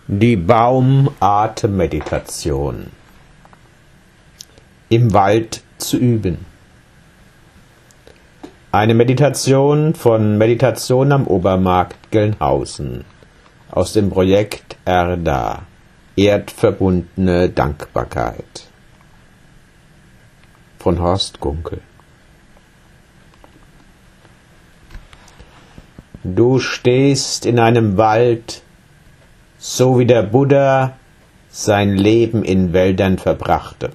Die Baumartmeditation. Im Wald zu üben. Eine Meditation von Meditation am Obermarkt Gelnhausen aus dem Projekt ERDA, Erdverbundene Dankbarkeit, von Horst Gunkel. Du stehst in einem Wald, so wie der Buddha sein Leben in Wäldern verbrachte.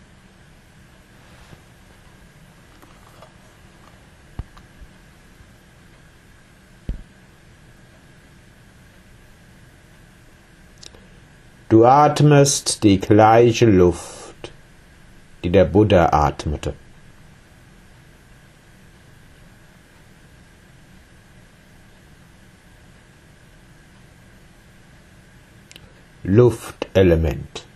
Du atmest die gleiche Luft, die der Buddha atmete. Luftelement.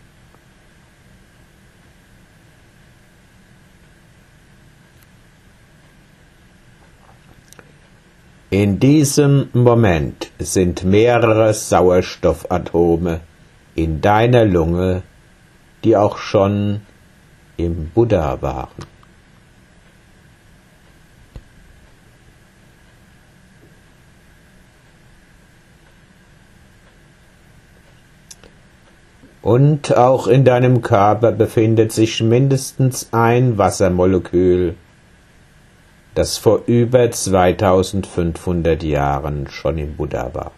In diesem Moment sind mehrere Sauerstoffatome in deiner Lunge, die auch schon im Buddha waren. Und auch in deinem Körper befindet sich mindestens ein Wassermolekül, das vor über 2500 Jahren schon im Buddha war.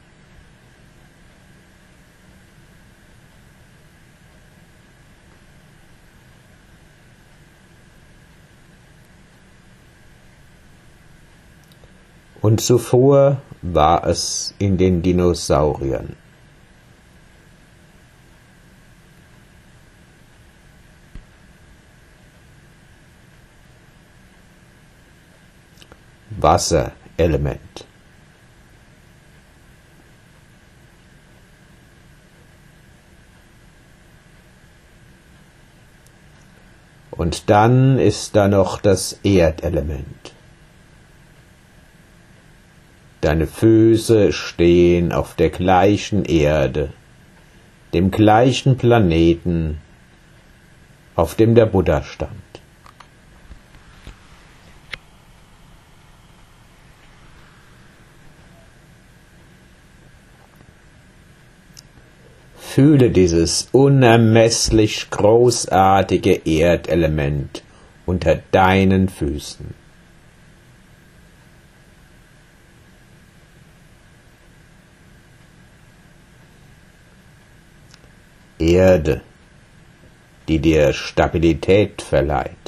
Und zuvor war es in den Dinosauriern. Wasserelement. Und dann ist da noch das Erdelement. Deine Füße stehen auf der gleichen Erde, dem gleichen Planeten, auf dem der Buddha stand. Fühle dieses unermesslich großartige Erdelement unter deinen Füßen. Erde, die dir Stabilität verleiht.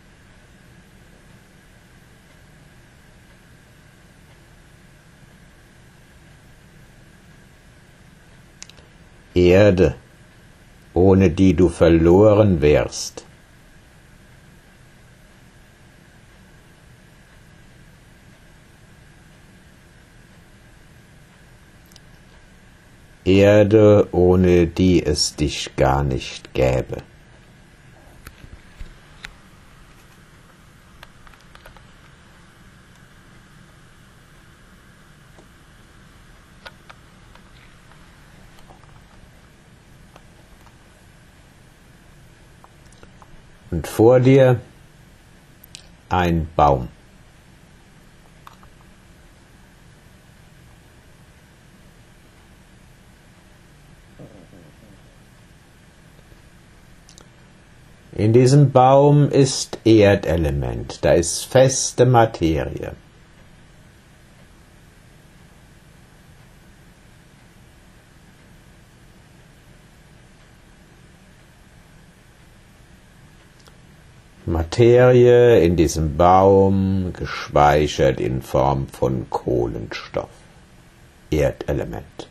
Erde, ohne die du verloren wärst. Erde, ohne die es dich gar nicht gäbe. Und vor dir ein Baum. In diesem Baum ist Erdelement, da ist feste Materie. Materie in diesem Baum, gespeichert in Form von Kohlenstoff, Erdelement.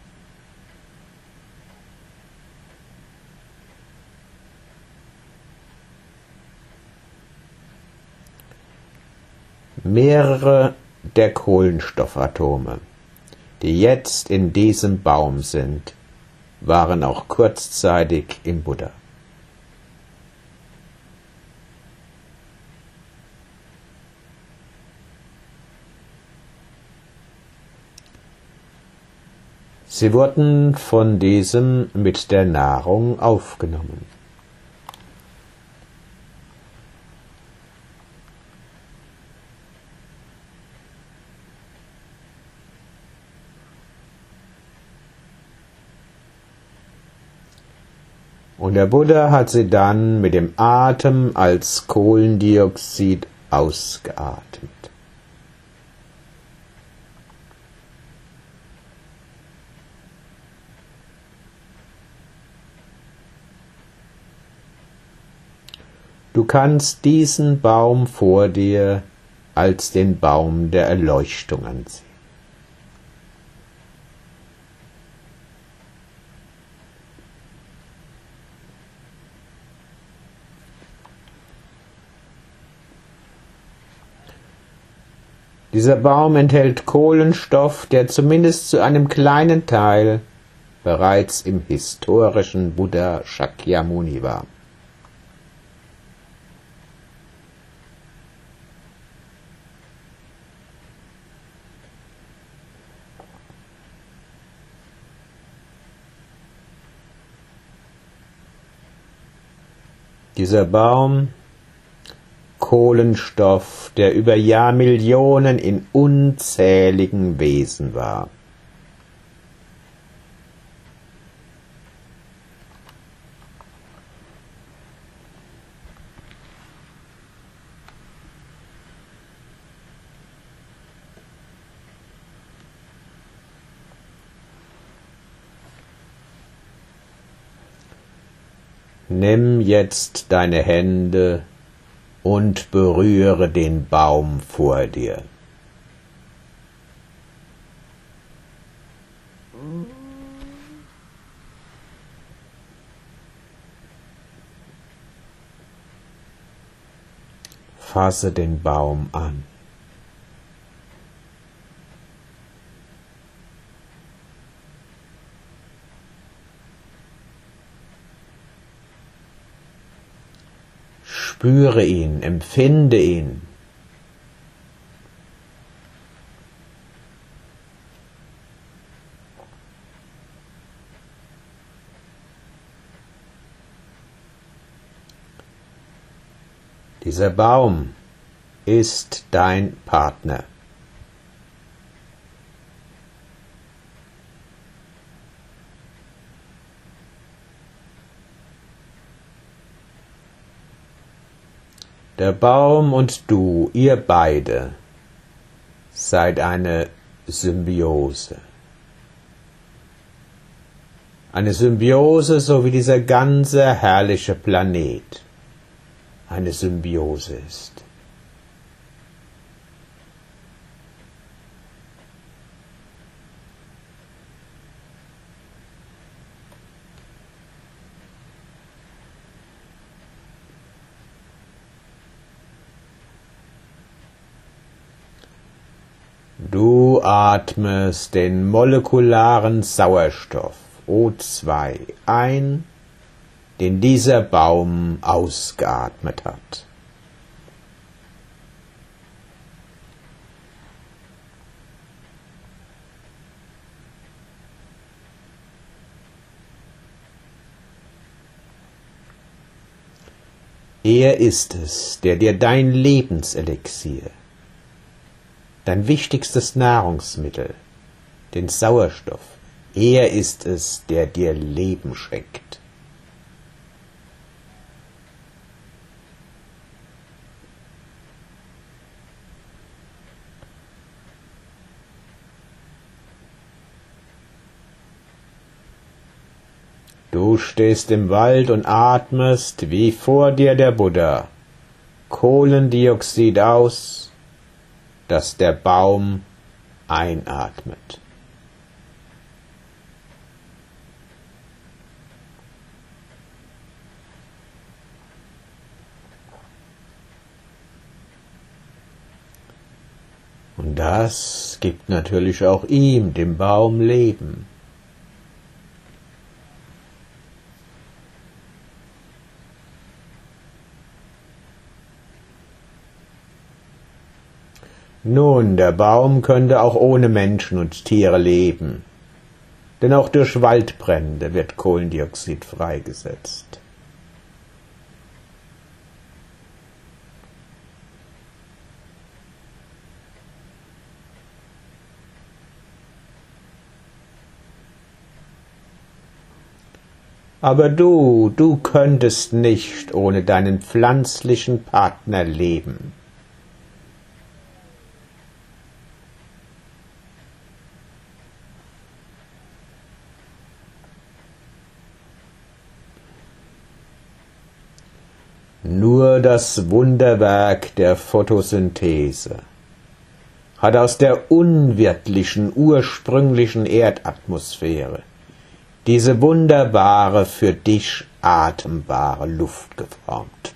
Mehrere der Kohlenstoffatome, die jetzt in diesem Baum sind, waren auch kurzzeitig im Buddha. Sie wurden von diesem mit der Nahrung aufgenommen. Und der Buddha hat sie dann mit dem Atem als Kohlendioxid ausgeatmet. Du kannst diesen Baum vor dir als den Baum der Erleuchtung ansehen. Dieser Baum enthält Kohlenstoff, der zumindest zu einem kleinen Teil bereits im historischen Buddha Shakyamuni war. Dieser Baum, Kohlenstoff, der über Jahrmillionen in unzähligen Wesen war. Nimm jetzt deine Hände und berühre den Baum vor dir. Fasse den Baum an. Spüre ihn, empfinde ihn. Dieser Baum ist dein Partner. Der Baum und du, ihr beide, seid eine Symbiose. Eine Symbiose, so wie dieser ganze herrliche Planet eine Symbiose ist. Du atmest den molekularen Sauerstoff O2 ein, den dieser Baum ausgeatmet hat. Er ist es, der dir dein Lebenselixier, dein wichtigstes Nahrungsmittel, den Sauerstoff, er ist es, der dir Leben schenkt. Du stehst im Wald und atmest, wie vor dir der Buddha, Kohlendioxid aus, das der Baum einatmet. Und das gibt natürlich auch ihm, dem Baum, Leben. Nun, der Baum könnte auch ohne Menschen und Tiere leben. denn auch durch Waldbrände wird Kohlendioxid freigesetzt. Aber du könntest nicht ohne deinen pflanzlichen Partner leben. Nur das Wunderwerk der Photosynthese hat aus der unwirtlichen, ursprünglichen Erdatmosphäre diese wunderbare, für dich atembare Luft geformt.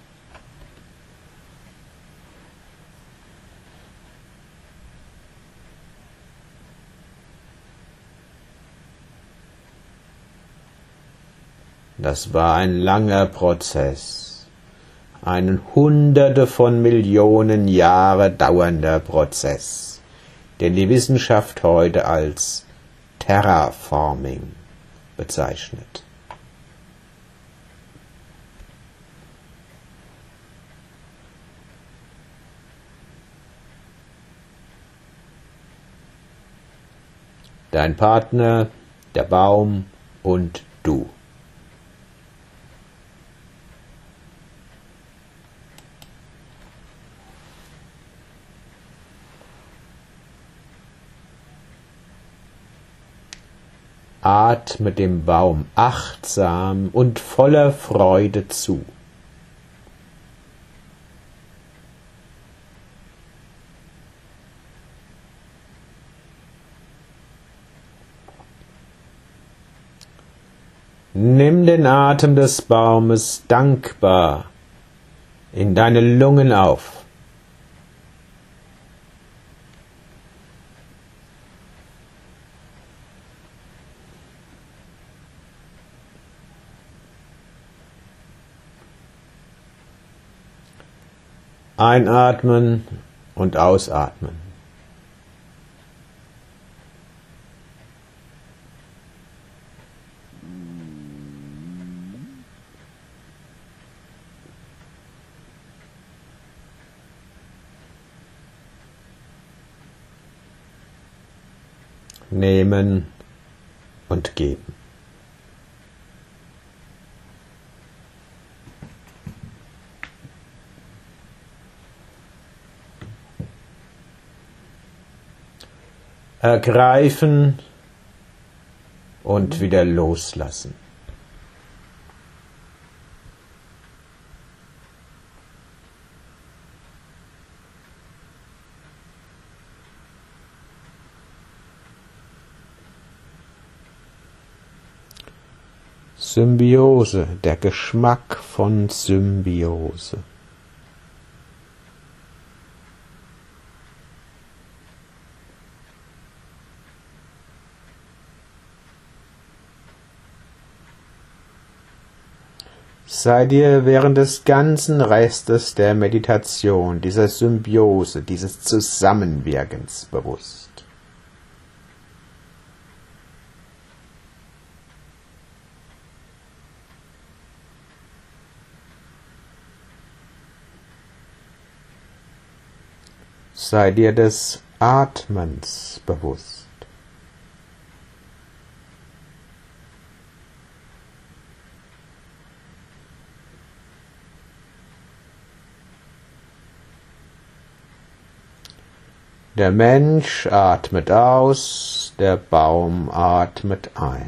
Das war ein langer Prozess, ein Hunderte von Millionen Jahre dauernder Prozess, den die Wissenschaft heute als Terraforming bezeichnet. Dein Partner, der Baum und du. Atme dem Baum achtsam und voller Freude zu. Nimm den Atem des Baumes dankbar in deine Lungen auf. Einatmen und ausatmen. Nehmen und geben. Ergreifen und wieder loslassen. Symbiose, der Geschmack von Symbiose. Sei dir während des ganzen Restes der Meditation, dieser Symbiose, dieses Zusammenwirkens bewusst. Sei dir des Atmens bewusst. Der Mensch atmet aus, der Baum atmet ein.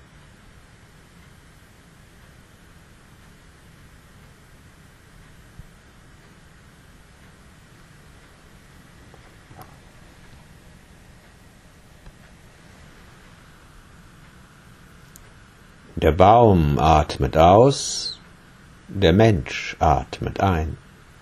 Der Baum atmet aus, der Mensch atmet ein.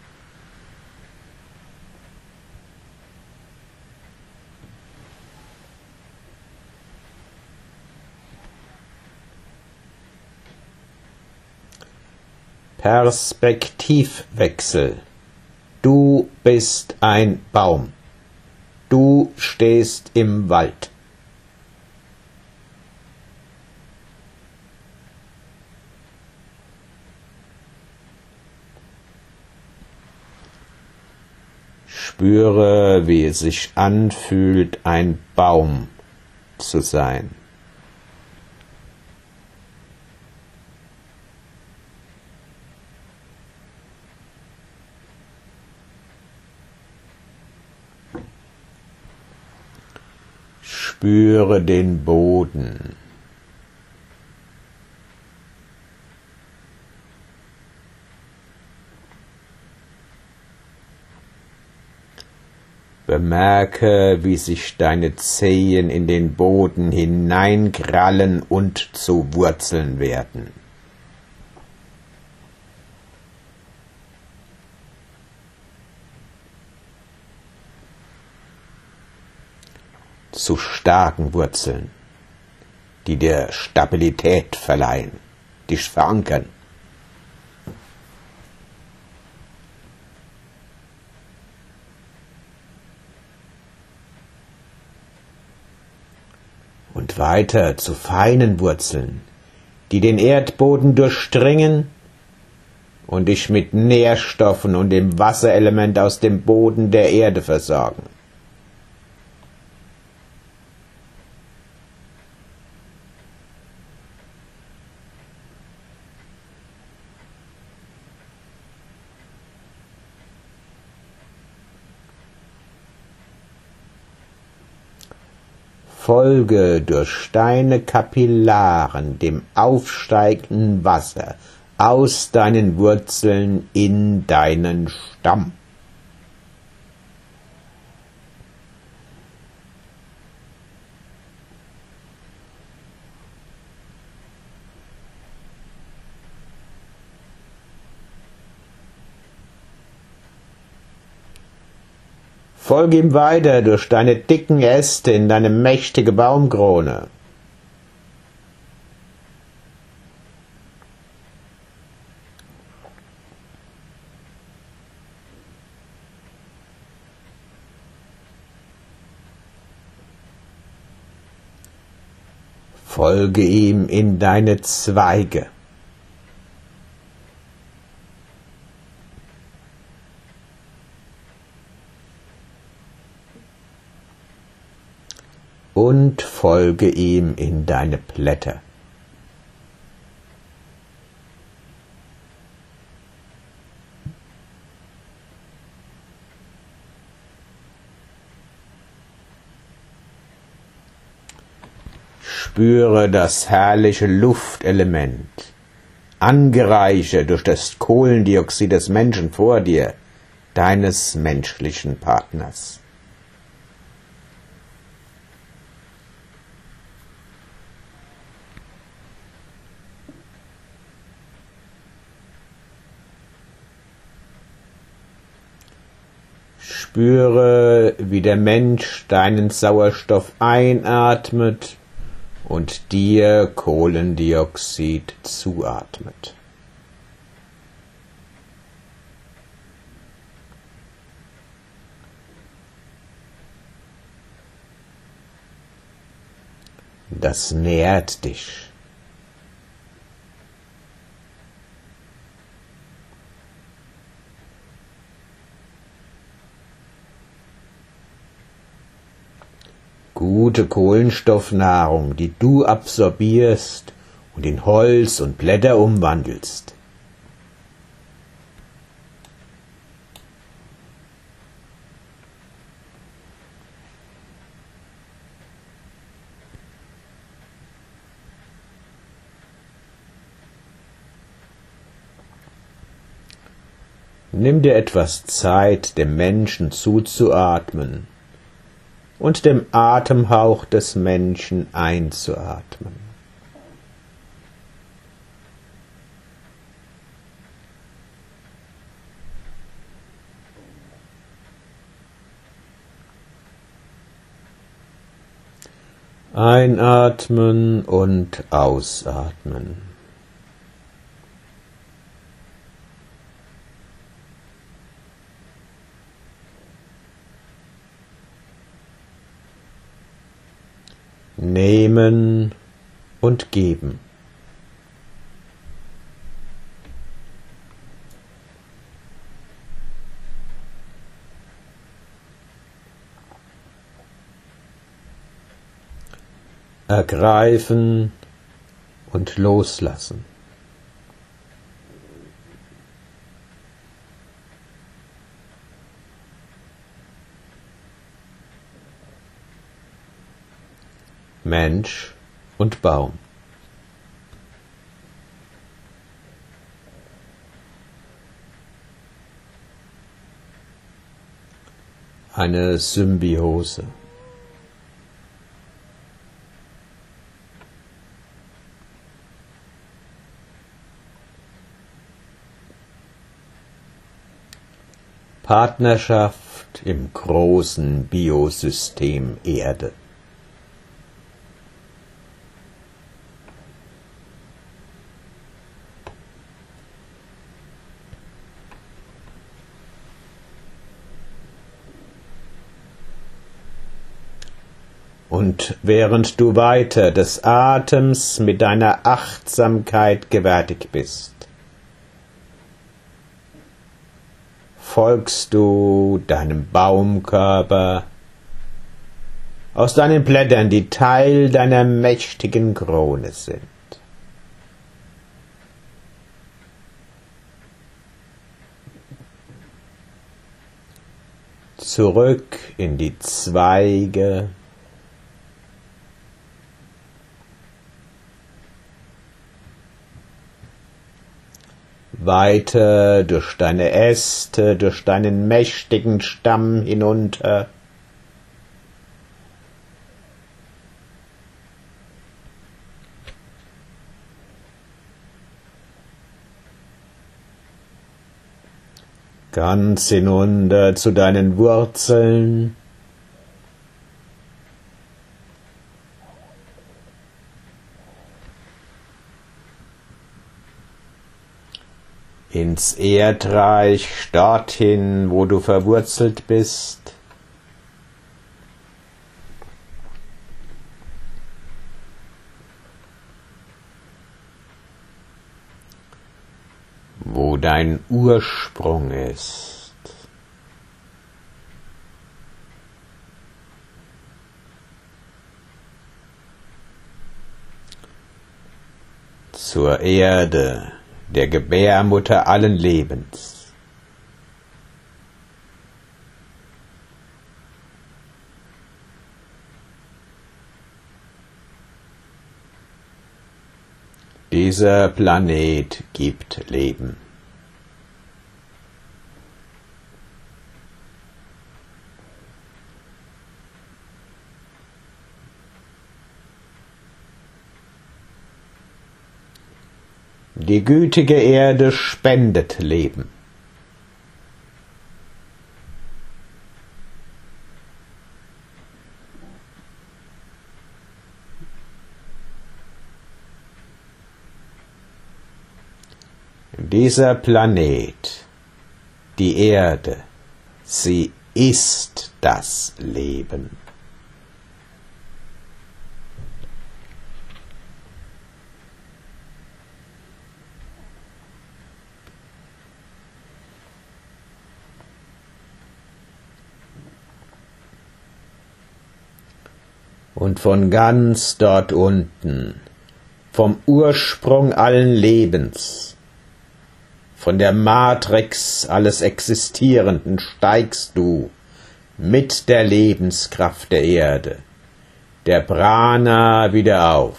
Perspektivwechsel. Du bist ein Baum. Du stehst im Wald. Spüre, wie es sich anfühlt, ein Baum zu sein. Spüre den Boden. Bemerke, wie sich deine Zehen in den Boden hineinkrallen und zu Wurzeln werden. Zu starken Wurzeln, die dir Stabilität verleihen, dich verankern. Und weiter zu feinen Wurzeln, die den Erdboden durchdringen und dich mit Nährstoffen und dem Wasserelement aus dem Boden der Erde versorgen. Folge durch deine Kapillaren dem aufsteigenden Wasser aus deinen Wurzeln in deinen Stamm. Folge ihm weiter durch deine dicken Äste in deine mächtige Baumkrone. Folge ihm in deine Zweige. Und folge ihm in deine Blätter. Spüre das herrliche Luftelement, angereichert durch das Kohlendioxid des Menschen vor dir, deines menschlichen Partners. Spüre, wie der Mensch deinen Sauerstoff einatmet und dir Kohlendioxid zuatmet. Das nährt dich. Gute Kohlenstoffnahrung, die du absorbierst und in Holz und Blätter umwandelst. Nimm dir etwas Zeit, dem Menschen zuzuatmen und dem Atemhauch des Menschen einzuatmen. Einatmen und ausatmen. Nehmen und geben. ergreifen und loslassen. Mensch und Baum. Eine Symbiose. Partnerschaft im großen Biosystem Erde. Und während du weiter des Atems mit deiner Achtsamkeit gewärtig bist, folgst du deinem Baumkörper aus deinen Blättern, die Teil deiner mächtigen Krone sind. Zurück in die Zweige, weiter durch deine Äste, durch deinen mächtigen Stamm hinunter, ganz hinunter zu deinen Wurzeln, ins Erdreich, dorthin, wo du verwurzelt bist, wo dein Ursprung ist. Zur Erde, der Gebärmutter allen Lebens. Dieser Planet gibt Leben. Die gütige Erde spendet Leben. Dieser Planet, die Erde, sie ist das Leben. Und von ganz dort unten, vom Ursprung allen Lebens, von der Matrix alles Existierenden steigst du mit der Lebenskraft der Erde, der Prana, wieder auf.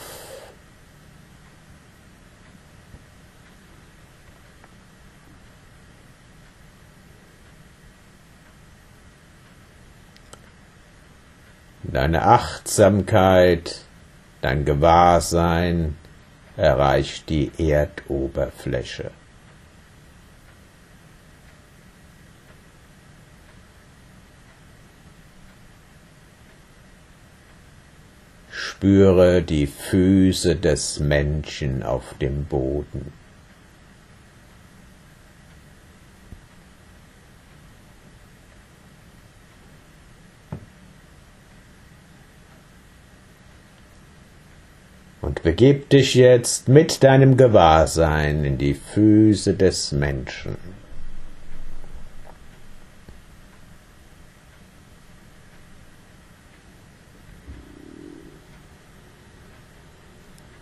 Deine Achtsamkeit, dein Gewahrsein erreicht die Erdoberfläche. Spüre die Füße des Menschen auf dem Boden. Und begib dich jetzt mit deinem Gewahrsein in die Füße des Menschen.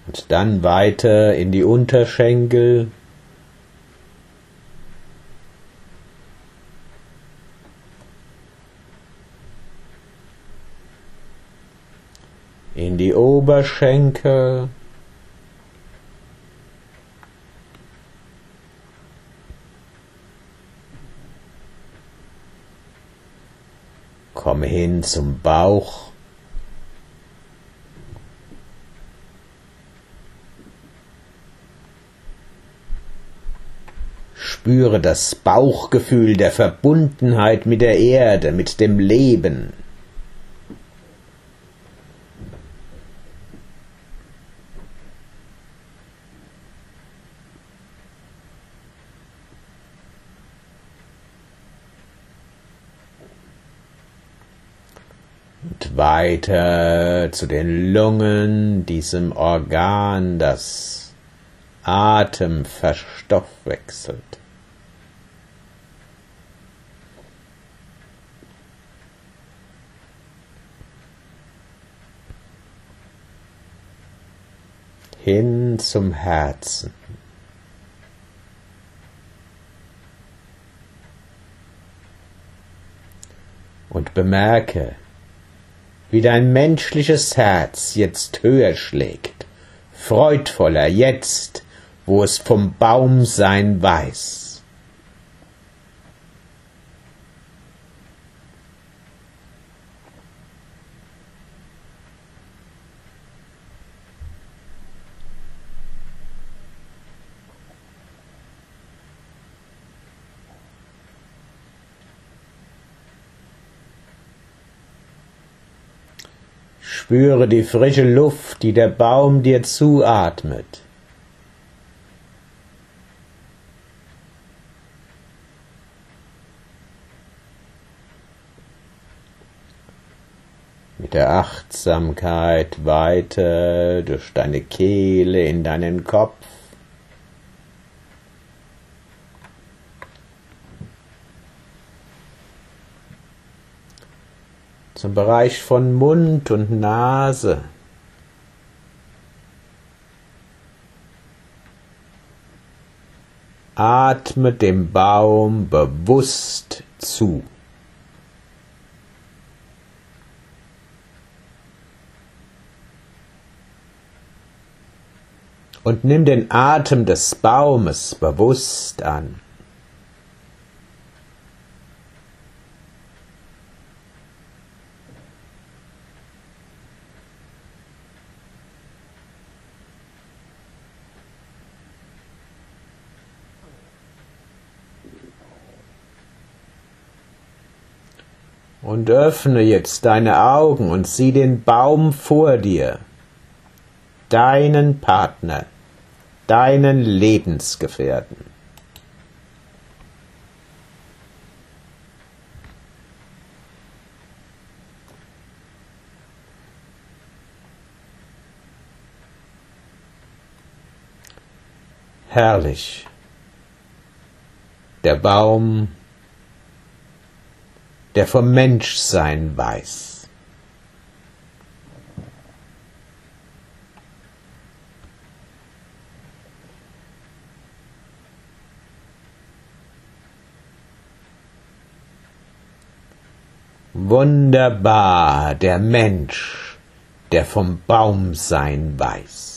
Und dann weiter in die Unterschenkel, in die Oberschenkel, komm hin zum Bauch, spüre das Bauchgefühl der Verbundenheit mit der Erde, mit dem Leben. Und weiter zu den Lungen, diesem Organ, das Atem verstoffwechselt. Hin zum Herzen. Und bemerke, wie dein menschliches Herz jetzt höher schlägt, freudvoller jetzt, wo es vom Baumsein weiß. Spüre die frische Luft, die der Baum dir zuatmet. Mit der Achtsamkeit weiter durch deine Kehle in deinen Kopf. Zum Bereich von Mund und Nase. Atme dem Baum bewusst zu. Und nimm den Atem des Baumes bewusst an. Und öffne jetzt deine Augen und sieh den Baum vor dir, deinen Partner, deinen Lebensgefährten. Herrlich. Der Baum, der vom Menschsein weiß. Wunderbar, der Mensch, der vom Baumsein weiß.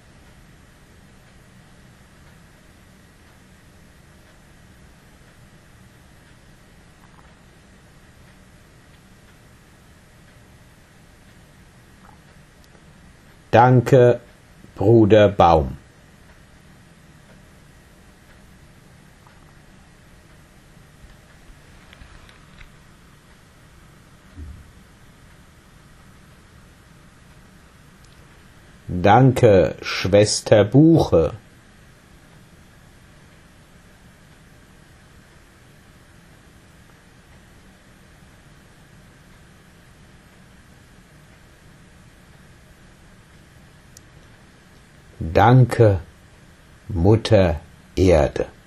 Danke, Bruder Baum. Danke, Schwester Buche. Danke, Mutter Erde.